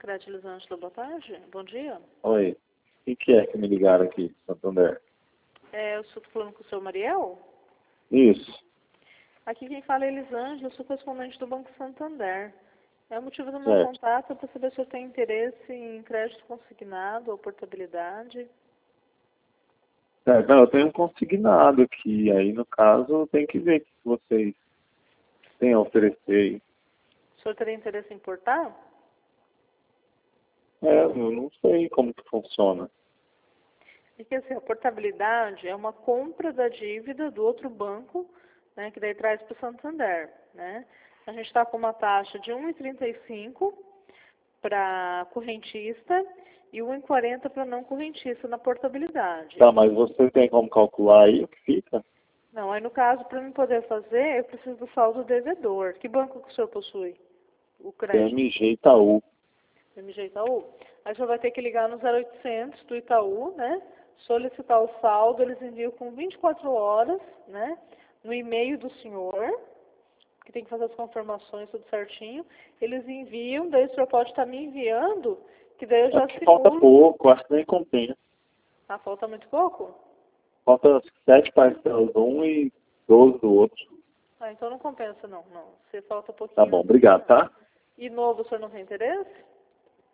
Sicredi Elisângela, boa tarde. Bom dia. Oi. Quem que é que me ligaram aqui, Santander? Eu estou falando com o seu Mariel? Isso. Aqui quem fala é Elisângela, eu sou correspondente do Banco Santander. O motivo do meu Certo. contato é para saber se eu tenho interesse em crédito consignado ou portabilidade. Não, eu tenho um consignado aqui, aí no caso tem que ver o que vocês têm a oferecer aí. O senhor teria interesse em importar? Eu não sei como que funciona. Porque assim, a portabilidade é uma compra da dívida do outro banco, né, que daí traz para o Santander, né? A gente está com uma taxa de 1,35 para correntista e 1,40 para não correntista na portabilidade. Tá, mas você tem como calcular aí o que fica? Não, aí no caso, para mim poder fazer, eu preciso do saldo devedor. Que banco que o senhor possui? O crédito? PMG Itaú. MG Itaú? Aí o senhor vai ter que ligar no 0800 do Itaú, né? Solicitar o saldo, eles enviam com 24 horas, né? No e-mail do senhor, que tem que fazer as confirmações, tudo certinho. Eles enviam, daí o senhor pode estar me enviando, que daí eu já Porque falta simulo. pouco, acho que nem compensa. Ah, falta muito pouco? Falta 7 parcelas de um e 12 do outro. Ah, então não compensa não, não. Se falta Tá pouquinho. bom, obrigado, tá? E novo, o senhor não tem interesse?